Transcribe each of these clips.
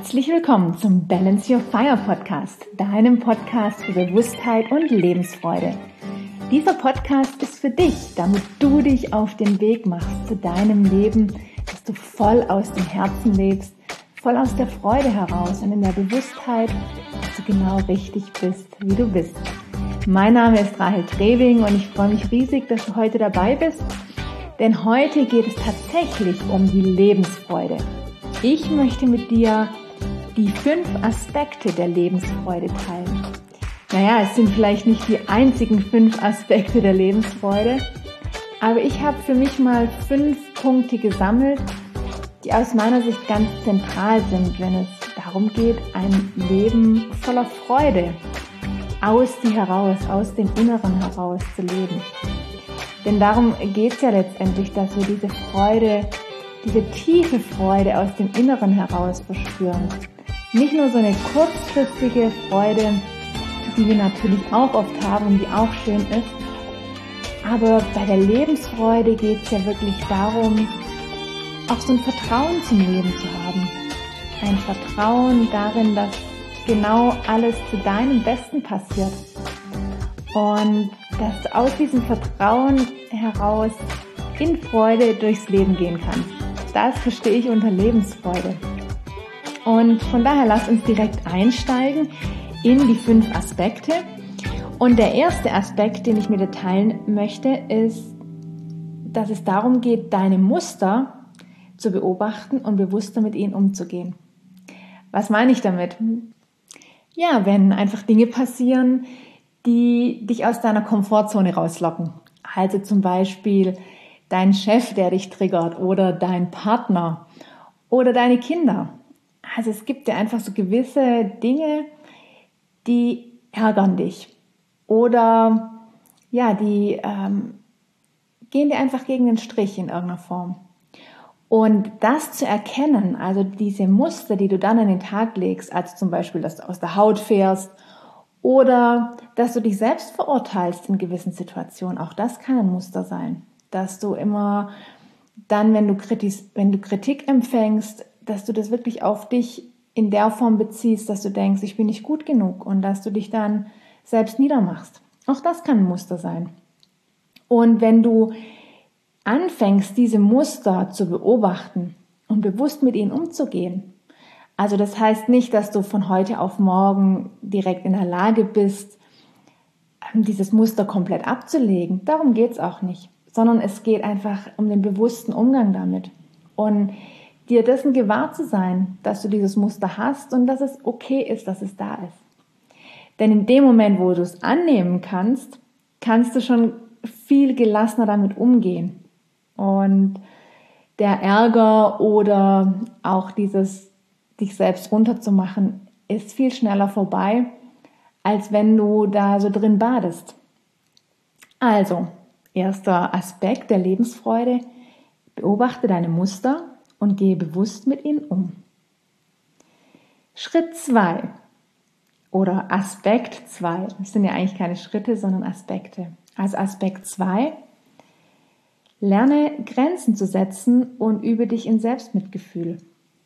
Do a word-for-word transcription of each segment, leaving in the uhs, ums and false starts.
Herzlich willkommen zum Balance Your Fire Podcast, deinem Podcast für Bewusstheit und Lebensfreude. Dieser Podcast ist für dich, damit du dich auf den Weg machst zu deinem Leben, dass du voll aus dem Herzen lebst, voll aus der Freude heraus und in der Bewusstheit, dass du genau richtig bist, wie du bist. Mein Name ist Rahel Trewing und ich freue mich riesig, dass du heute dabei bist, denn heute geht es tatsächlich um die Lebensfreude. Ich möchte mit dir die fünf Aspekte der Lebensfreude teilen. Naja, es sind vielleicht nicht die einzigen fünf Aspekte der Lebensfreude, aber ich habe für mich mal fünf Punkte gesammelt, die aus meiner Sicht ganz zentral sind, wenn es darum geht, ein Leben voller Freude aus dir heraus, aus dem Inneren heraus zu leben. Denn darum geht es ja letztendlich, dass wir diese Freude, diese tiefe Freude aus dem Inneren heraus verspüren. Nicht nur so eine kurzfristige Freude, die wir natürlich auch oft haben und die auch schön ist. Aber bei der Lebensfreude geht es ja wirklich darum, auch so ein Vertrauen zum Leben zu haben. Ein Vertrauen darin, dass genau alles zu deinem Besten passiert. Und dass du aus diesem Vertrauen heraus in Freude durchs Leben gehen kannst. Das verstehe ich unter Lebensfreude. Und von daher lass uns direkt einsteigen in die fünf Aspekte. Und der erste Aspekt, den ich mit dir teilen möchte, ist, dass es darum geht, deine Muster zu beobachten und bewusster mit ihnen umzugehen. Was meine ich damit? Ja, wenn einfach Dinge passieren, die dich aus deiner Komfortzone rauslocken. Also zum Beispiel dein Chef, der dich triggert, oder dein Partner oder deine Kinder. Also es gibt ja einfach so gewisse Dinge, die ärgern dich oder ja, die ähm, gehen dir einfach gegen den Strich in irgendeiner Form. Und das zu erkennen, also diese Muster, die du dann an den Tag legst, also zum Beispiel, dass du aus der Haut fährst oder dass du dich selbst verurteilst in gewissen Situationen, auch das kann ein Muster sein. Dass du immer dann, wenn du, Kritis, wenn du Kritik empfängst, dass du das wirklich auf dich in der Form beziehst, dass du denkst, ich bin nicht gut genug und dass du dich dann selbst niedermachst. Auch das kann ein Muster sein. Und wenn du anfängst, diese Muster zu beobachten und bewusst mit ihnen umzugehen, also das heißt nicht, dass du von heute auf morgen direkt in der Lage bist, dieses Muster komplett abzulegen. Darum geht es auch nicht, sondern es geht einfach um den bewussten Umgang damit und dir dessen gewahr zu sein, dass du dieses Muster hast und dass es okay ist, dass es da ist. Denn in dem Moment, wo du es annehmen kannst, kannst du schon viel gelassener damit umgehen. Und der Ärger oder auch dieses dich selbst runterzumachen, ist viel schneller vorbei, als wenn du da so drin badest. Also, erster Aspekt der Lebensfreude, beobachte deine Muster und gehe bewusst mit ihnen um. Schritt zwei oder Aspekt zwei, das sind ja eigentlich keine Schritte, sondern Aspekte. Also Aspekt zwei, lerne Grenzen zu setzen und übe dich in Selbstmitgefühl.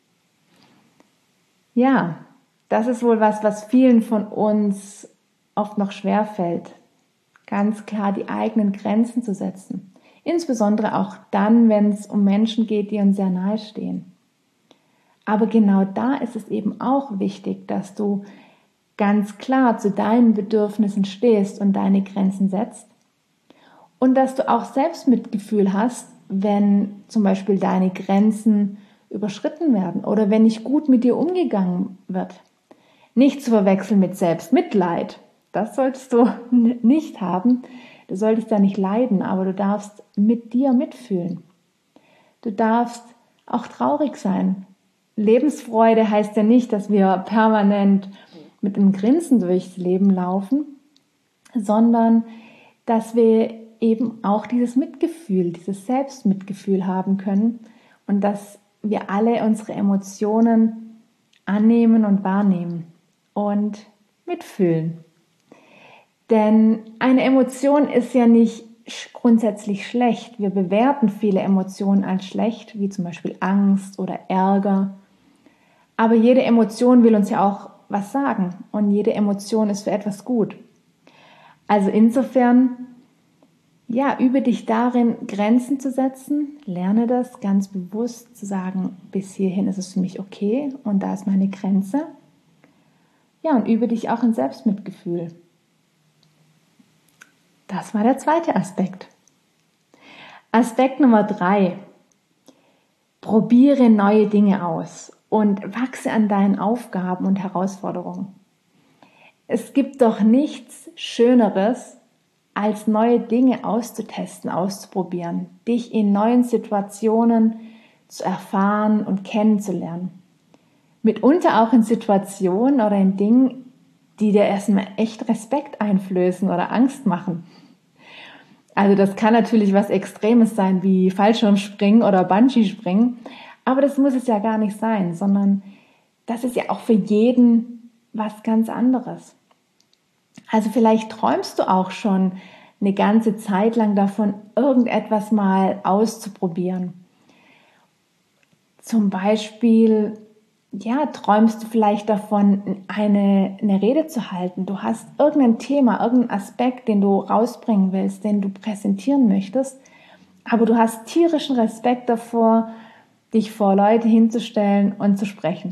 Ja, das ist wohl was, was vielen von uns oft noch schwerfällt, ganz klar die eigenen Grenzen zu setzen. Insbesondere auch dann, wenn es um Menschen geht, die uns sehr nahe stehen. Aber genau da ist es eben auch wichtig, dass du ganz klar zu deinen Bedürfnissen stehst und deine Grenzen setzt. Und dass du auch Selbstmitgefühl hast, wenn zum Beispiel deine Grenzen überschritten werden oder wenn nicht gut mit dir umgegangen wird. Nicht zu verwechseln mit Selbstmitleid. Das solltest du nicht haben. Du solltest da nicht leiden, aber du darfst mit dir mitfühlen. Du darfst auch traurig sein. Lebensfreude heißt ja nicht, dass wir permanent mit einem Grinsen durchs Leben laufen, sondern dass wir eben auch dieses Mitgefühl, dieses Selbstmitgefühl haben können und dass wir alle unsere Emotionen annehmen und wahrnehmen und mitfühlen. Denn eine Emotion ist ja nicht grundsätzlich schlecht. Wir bewerten viele Emotionen als schlecht, wie zum Beispiel Angst oder Ärger. Aber jede Emotion will uns ja auch was sagen und jede Emotion ist für etwas gut. Also insofern, ja, übe dich darin, Grenzen zu setzen, lerne das ganz bewusst zu sagen, bis hierhin ist es für mich okay und da ist meine Grenze. Ja, und übe dich auch in Selbstmitgefühl. Das war der zweite Aspekt. Aspekt Nummer drei. Probiere neue Dinge aus und wachse an deinen Aufgaben und Herausforderungen. Es gibt doch nichts Schöneres, als neue Dinge auszutesten, auszuprobieren, dich in neuen Situationen zu erfahren und kennenzulernen. Mitunter auch in Situationen oder in Dingen, die dir erstmal echt Respekt einflößen oder Angst machen. Also das kann natürlich was Extremes sein, wie Fallschirmspringen oder Bungee-Springen, aber das muss es ja gar nicht sein, sondern das ist ja auch für jeden was ganz anderes. Also vielleicht träumst du auch schon eine ganze Zeit lang davon, irgendetwas mal auszuprobieren. Zum Beispiel, ja, träumst du vielleicht davon, eine, eine Rede zu halten. Du hast irgendein Thema, irgendeinen Aspekt, den du rausbringen willst, den du präsentieren möchtest, aber du hast tierischen Respekt davor, dich vor Leute hinzustellen und zu sprechen.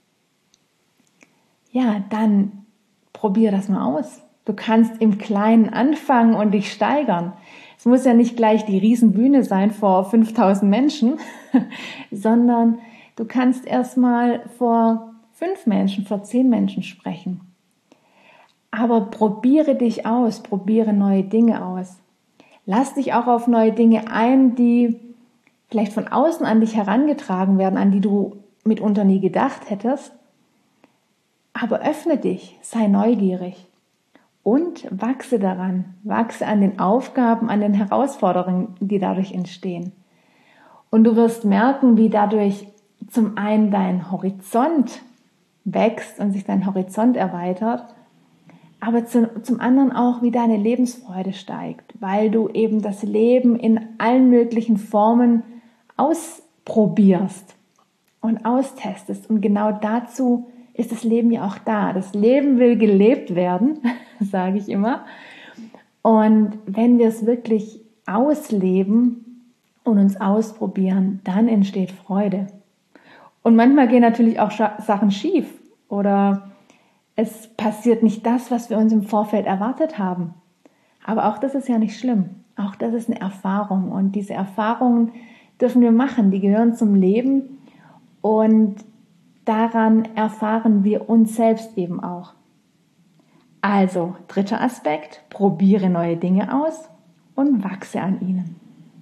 Ja, dann probier das mal aus. Du kannst im Kleinen anfangen und dich steigern. Es muss ja nicht gleich die Riesenbühne sein vor fünftausend Menschen, sondern du kannst erstmal vor fünf Menschen, vor zehn Menschen sprechen. Aber probiere dich aus, probiere neue Dinge aus. Lass dich auch auf neue Dinge ein, die vielleicht von außen an dich herangetragen werden, an die du mitunter nie gedacht hättest. Aber öffne dich, sei neugierig und wachse daran, wachse an den Aufgaben, an den Herausforderungen, die dadurch entstehen. Und du wirst merken, wie dadurch zum einen dein Horizont wächst und sich dein Horizont erweitert, aber zum, zum anderen auch, wie deine Lebensfreude steigt, weil du eben das Leben in allen möglichen Formen ausprobierst und austestest. Und genau dazu ist das Leben ja auch da. Das Leben will gelebt werden, sage ich immer. Und wenn wir es wirklich ausleben und uns ausprobieren, dann entsteht Freude. Und manchmal gehen natürlich auch Sachen schief oder es passiert nicht das, was wir uns im Vorfeld erwartet haben. Aber auch das ist ja nicht schlimm. Auch das ist eine Erfahrung. Und diese Erfahrungen dürfen wir machen. Die gehören zum Leben. Und daran erfahren wir uns selbst eben auch. Also, dritter Aspekt, probiere neue Dinge aus und wachse an ihnen.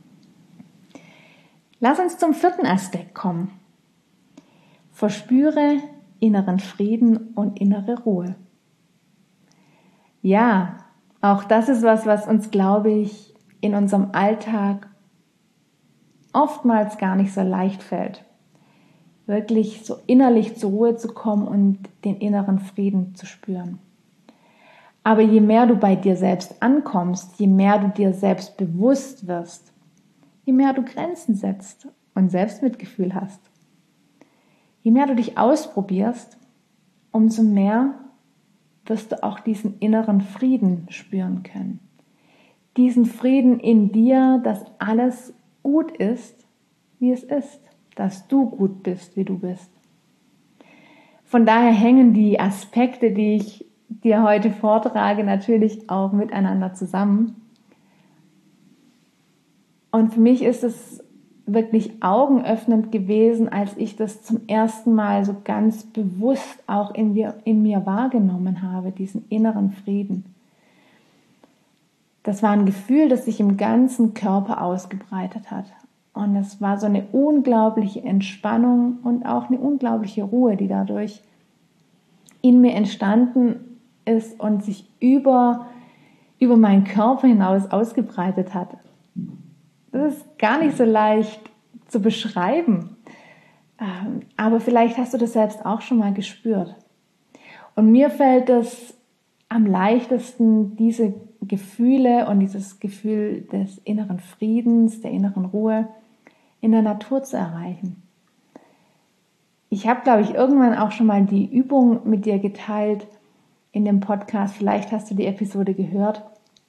Lass uns zum vierten Aspekt kommen. Verspüre inneren Frieden und innere Ruhe. Ja, auch das ist was, was uns, glaube ich, in unserem Alltag oftmals gar nicht so leicht fällt. Wirklich so innerlich zur Ruhe zu kommen und den inneren Frieden zu spüren. Aber je mehr du bei dir selbst ankommst, je mehr du dir selbst bewusst wirst, je mehr du Grenzen setzt und Selbstmitgefühl hast, je mehr du dich ausprobierst, umso mehr wirst du auch diesen inneren Frieden spüren können. Diesen Frieden in dir, dass alles gut ist, wie es ist. Dass du gut bist, wie du bist. Von daher hängen die Aspekte, die ich dir heute vortrage, natürlich auch miteinander zusammen. Und für mich ist es wirklich augenöffnend gewesen, als ich das zum ersten Mal so ganz bewusst auch in mir, in mir wahrgenommen habe, diesen inneren Frieden. Das war ein Gefühl, das sich im ganzen Körper ausgebreitet hat. Und es war so eine unglaubliche Entspannung und auch eine unglaubliche Ruhe, die dadurch in mir entstanden ist und sich über, über meinen Körper hinaus ausgebreitet hat. Das ist gar nicht so leicht zu beschreiben. Aber vielleicht hast du das selbst auch schon mal gespürt. Und mir fällt es am leichtesten, diese Gefühle und dieses Gefühl des inneren Friedens, der inneren Ruhe in der Natur zu erreichen. Ich habe, glaube ich, irgendwann auch schon mal die Übung mit dir geteilt in dem Podcast. Vielleicht hast du die Episode gehört.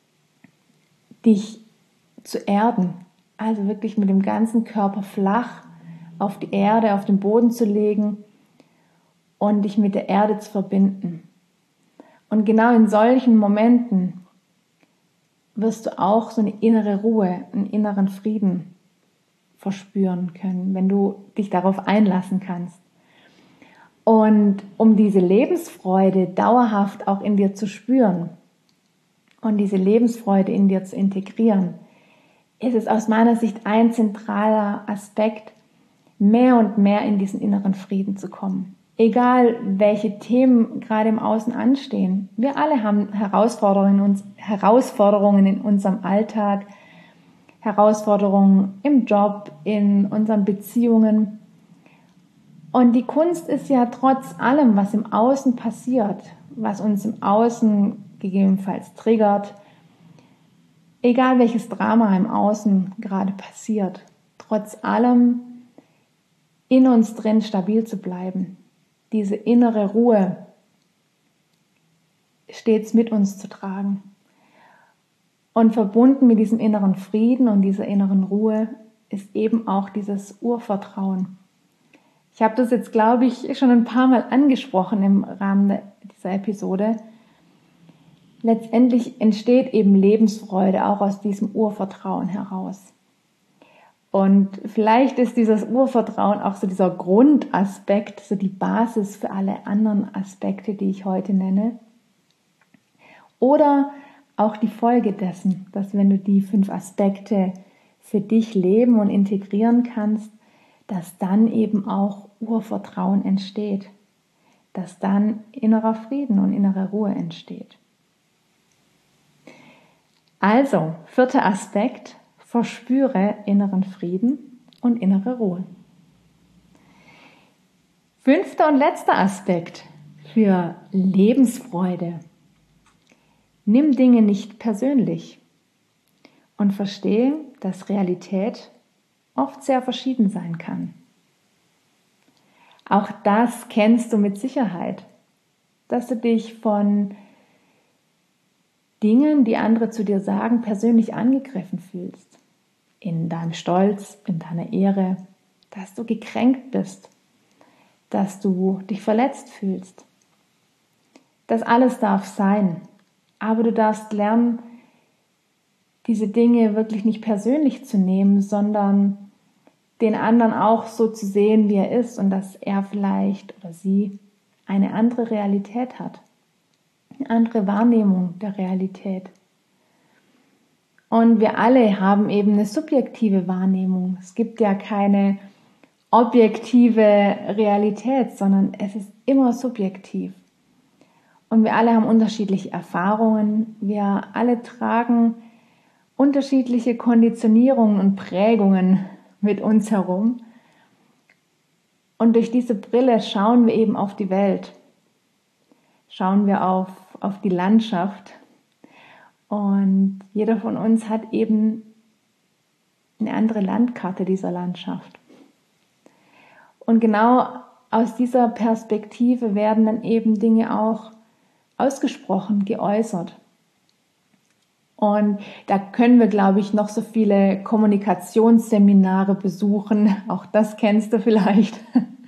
Dich zu erden. Also wirklich mit dem ganzen Körper flach auf die Erde, auf den Boden zu legen und dich mit der Erde zu verbinden. Und genau in solchen Momenten wirst du auch so eine innere Ruhe, einen inneren Frieden verspüren können, wenn du dich darauf einlassen kannst. Und um diese Lebensfreude dauerhaft auch in dir zu spüren und diese Lebensfreude in dir zu integrieren, ist es aus meiner Sicht ein zentraler Aspekt, mehr und mehr in diesen inneren Frieden zu kommen. Egal, welche Themen gerade im Außen anstehen. Wir alle haben Herausforderungen, Herausforderungen in unserem Alltag, Herausforderungen im Job, in unseren Beziehungen. Und die Kunst ist ja trotz allem, was im Außen passiert, was uns im Außen gegebenenfalls triggert, egal welches Drama im Außen gerade passiert, trotz allem in uns drin stabil zu bleiben, diese innere Ruhe stets mit uns zu tragen. Und verbunden mit diesem inneren Frieden und dieser inneren Ruhe ist eben auch dieses Urvertrauen. Ich habe das jetzt, glaube ich, schon ein paar Mal angesprochen im Rahmen dieser Episode. Letztendlich entsteht eben Lebensfreude auch aus diesem Urvertrauen heraus. Und vielleicht ist dieses Urvertrauen auch so dieser Grundaspekt, so die Basis für alle anderen Aspekte, die ich heute nenne. Oder auch die Folge dessen, dass wenn du die fünf Aspekte für dich leben und integrieren kannst, dass dann eben auch Urvertrauen entsteht, dass dann innerer Frieden und innere Ruhe entsteht. Also, vierter Aspekt, verspüre inneren Frieden und innere Ruhe. Fünfter und letzter Aspekt für Lebensfreude. Nimm Dinge nicht persönlich und verstehe, dass Realität oft sehr verschieden sein kann. Auch das kennst du mit Sicherheit, dass du dich von Dingen, die andere zu dir sagen, persönlich angegriffen fühlst. In deinem Stolz, in deiner Ehre, dass du gekränkt bist, dass du dich verletzt fühlst. Das alles darf sein, aber du darfst lernen, diese Dinge wirklich nicht persönlich zu nehmen, sondern den anderen auch so zu sehen, wie er ist und dass er vielleicht oder sie eine andere Realität hat, eine andere Wahrnehmung der Realität. Und wir alle haben eben eine subjektive Wahrnehmung. Es gibt ja keine objektive Realität, sondern es ist immer subjektiv. Und wir alle haben unterschiedliche Erfahrungen. Wir alle tragen unterschiedliche Konditionierungen und Prägungen mit uns herum. Und durch diese Brille schauen wir eben auf die Welt. Schauen wir auf, auf die Landschaft. Und jeder von uns hat eben eine andere Landkarte dieser Landschaft. Und genau aus dieser Perspektive werden dann eben Dinge auch ausgesprochen, geäußert. Und da können wir, glaube ich, noch so viele Kommunikationsseminare besuchen. Auch das kennst du vielleicht.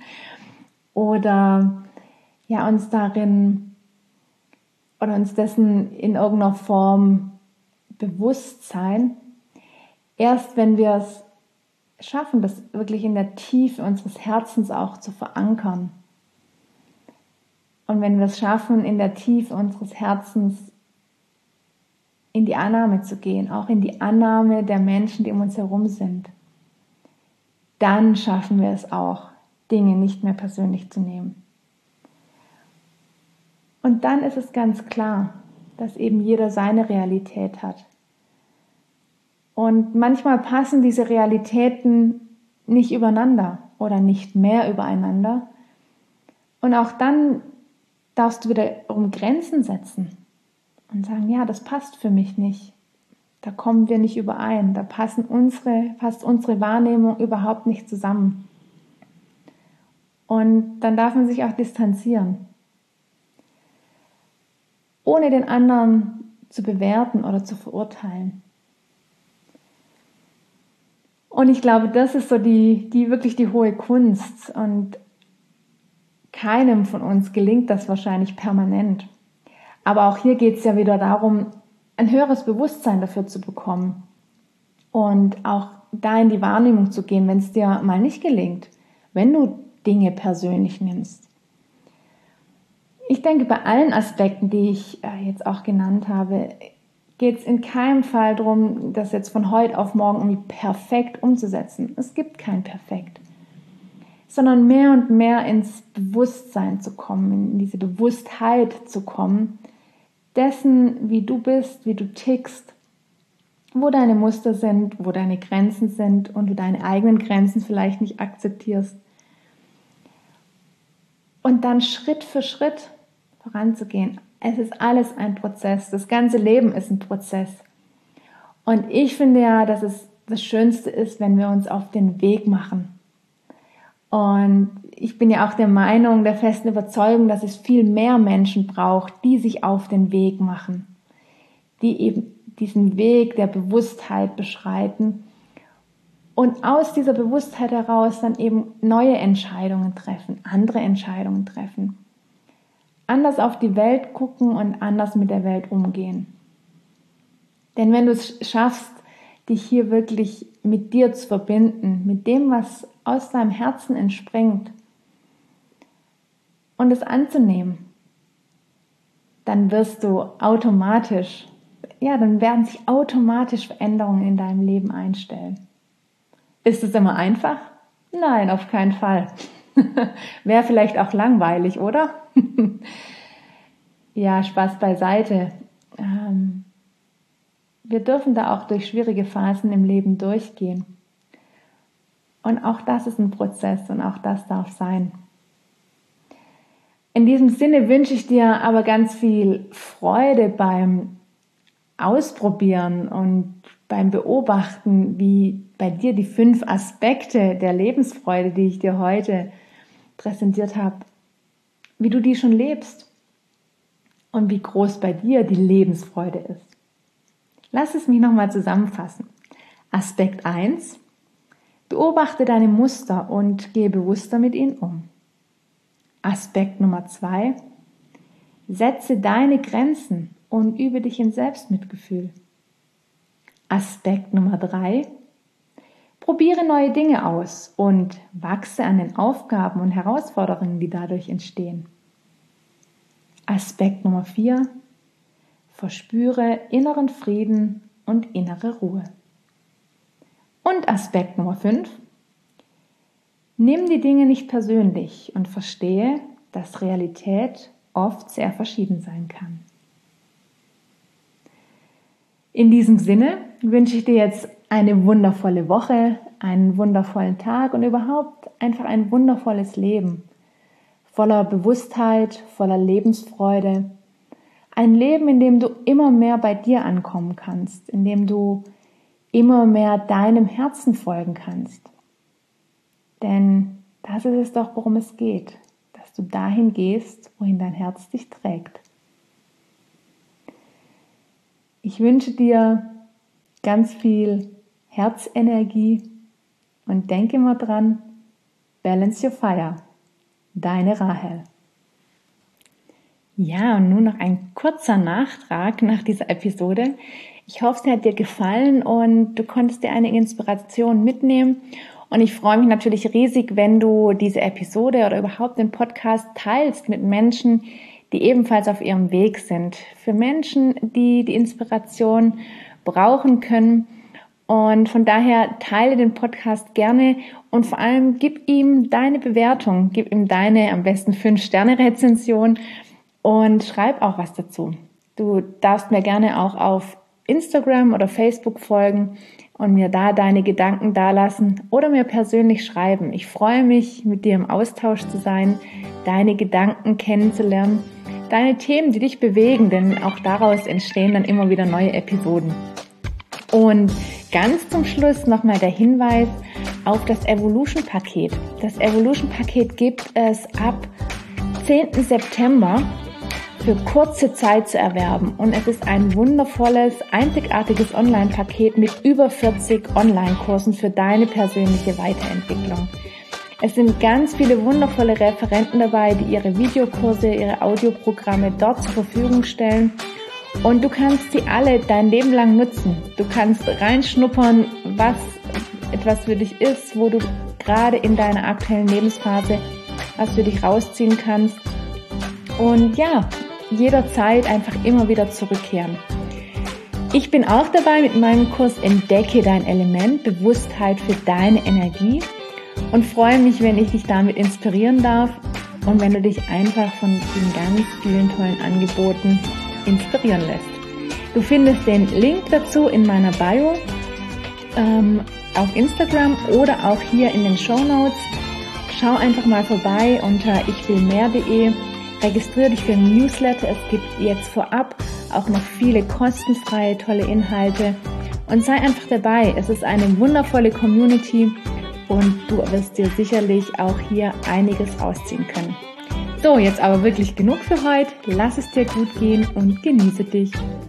Oder ja, uns darin oder uns dessen in irgendeiner Form bewusst sein. Erst wenn wir es schaffen, das wirklich in der Tiefe unseres Herzens auch zu verankern. Und wenn wir es schaffen, in der Tiefe unseres Herzens in die Annahme zu gehen, auch in die Annahme der Menschen, die um uns herum sind, dann schaffen wir es auch, Dinge nicht mehr persönlich zu nehmen. Und dann ist es ganz klar, dass eben jeder seine Realität hat. Und manchmal passen diese Realitäten nicht übereinander oder nicht mehr übereinander. Und auch dann darfst du wiederum Grenzen setzen und sagen, ja, das passt für mich nicht. Da kommen wir nicht überein. Da passen unsere, passt unsere Wahrnehmung überhaupt nicht zusammen. Und dann darf man sich auch distanzieren, ohne den anderen zu bewerten oder zu verurteilen. Und ich glaube, das ist so die, die wirklich die hohe Kunst. Und keinem von uns gelingt das wahrscheinlich permanent. Aber auch hier geht es ja wieder darum, ein höheres Bewusstsein dafür zu bekommen und auch da in die Wahrnehmung zu gehen, wenn es dir mal nicht gelingt, wenn du Dinge persönlich nimmst. Ich denke, bei allen Aspekten, die ich jetzt auch genannt habe, geht es in keinem Fall darum, das jetzt von heute auf morgen irgendwie perfekt umzusetzen. Es gibt kein Perfekt. Sondern mehr und mehr ins Bewusstsein zu kommen, in diese Bewusstheit zu kommen, dessen, wie du bist, wie du tickst, wo deine Muster sind, wo deine Grenzen sind und du deine eigenen Grenzen vielleicht nicht akzeptierst. Und dann Schritt für Schritt voranzugehen. Es ist alles ein Prozess. Das ganze Leben ist ein Prozess. Und ich finde ja, dass es das Schönste ist, wenn wir uns auf den Weg machen. Und ich bin ja auch der Meinung, der festen Überzeugung, dass es viel mehr Menschen braucht, die sich auf den Weg machen, die eben diesen Weg der Bewusstheit beschreiten und aus dieser Bewusstheit heraus dann eben neue Entscheidungen treffen, andere Entscheidungen treffen, anders auf die Welt gucken und anders mit der Welt umgehen. Denn wenn du es schaffst, dich hier wirklich mit dir zu verbinden, mit dem, was aus deinem Herzen entspringt und es anzunehmen, dann wirst du automatisch, ja, dann werden sich automatisch Veränderungen in deinem Leben einstellen. Ist es immer einfach? Nein, auf keinen Fall. Wäre vielleicht auch langweilig, oder? Ja, Spaß beiseite. Ähm, wir dürfen da auch durch schwierige Phasen im Leben durchgehen. Und auch das ist ein Prozess und auch das darf sein. In diesem Sinne wünsche ich dir aber ganz viel Freude beim Ausprobieren und beim Beobachten, wie bei dir die fünf Aspekte der Lebensfreude, die ich dir heute präsentiert habe, wie du die schon lebst und wie groß bei dir die Lebensfreude ist. Lass es mich nochmal zusammenfassen. Aspekt eins. Beobachte deine Muster und gehe bewusster mit ihnen um. Aspekt Nummer zwei. Setze deine Grenzen und übe dich in Selbstmitgefühl. Aspekt Nummer drei. Probiere neue Dinge aus und wachse an den Aufgaben und Herausforderungen, die dadurch entstehen. Aspekt Nummer vier. Verspüre inneren Frieden und innere Ruhe. Und Aspekt Nummer fünf. Nimm die Dinge nicht persönlich und verstehe, dass Realität oft sehr verschieden sein kann. In diesem Sinne wünsche ich dir jetzt eine wundervolle Woche, einen wundervollen Tag und überhaupt einfach ein wundervolles Leben. Voller Bewusstheit, voller Lebensfreude. Ein Leben, in dem du immer mehr bei dir ankommen kannst, in dem du immer mehr deinem Herzen folgen kannst. Denn das ist es doch, worum es geht, dass du dahin gehst, wohin dein Herz dich trägt. Ich wünsche dir ganz viel Herzenergie und denke immer dran, balance your fire. Deine Rahel. Ja, und nun noch ein kurzer Nachtrag nach dieser Episode. Ich hoffe, sie hat dir gefallen und du konntest dir einige Inspirationen mitnehmen. Und ich freue mich natürlich riesig, wenn du diese Episode oder überhaupt den Podcast teilst mit Menschen, die ebenfalls auf ihrem Weg sind. Für Menschen, die die Inspiration brauchen können. Und von daher teile den Podcast gerne und vor allem gib ihm deine Bewertung, gib ihm deine am besten fünf Sterne Rezension und schreib auch was dazu. Du darfst mir gerne auch auf Instagram oder Facebook folgen und mir da deine Gedanken dalassen oder mir persönlich schreiben. Ich freue mich, mit dir im Austausch zu sein, deine Gedanken kennenzulernen, deine Themen, die dich bewegen, denn auch daraus entstehen dann immer wieder neue Episoden. Und ganz zum Schluss nochmal der Hinweis, auf das Evolution-Paket. Das Evolution-Paket gibt es ab zehnten September für kurze Zeit zu erwerben und es ist ein wundervolles, einzigartiges Online-Paket mit über vierzig Online-Kursen für deine persönliche Weiterentwicklung. Es sind ganz viele wundervolle Referenten dabei, die ihre Videokurse, ihre Audioprogramme dort zur Verfügung stellen und du kannst sie alle dein Leben lang nutzen. Du kannst reinschnuppern, was etwas für dich ist, wo du gerade in deiner aktuellen Lebensphase was für dich rausziehen kannst und ja, jederzeit einfach immer wieder zurückkehren. Ich bin auch dabei mit meinem Kurs Entdecke dein Element, Bewusstheit für deine Energie und freue mich, wenn ich dich damit inspirieren darf und wenn du dich einfach von den ganz vielen tollen Angeboten inspirieren lässt. Du findest den Link dazu in meiner Bio ähm, auf Instagram oder auch hier in den Shownotes. Schau einfach mal vorbei unter ich will mehr punkt de. Registriere dich für ein Newsletter. Es gibt jetzt vorab auch noch viele kostenfreie, tolle Inhalte. Und sei einfach dabei. Es ist eine wundervolle Community und du wirst dir sicherlich auch hier einiges rausziehen können. So, jetzt aber wirklich genug für heute. Lass es dir gut gehen und genieße dich.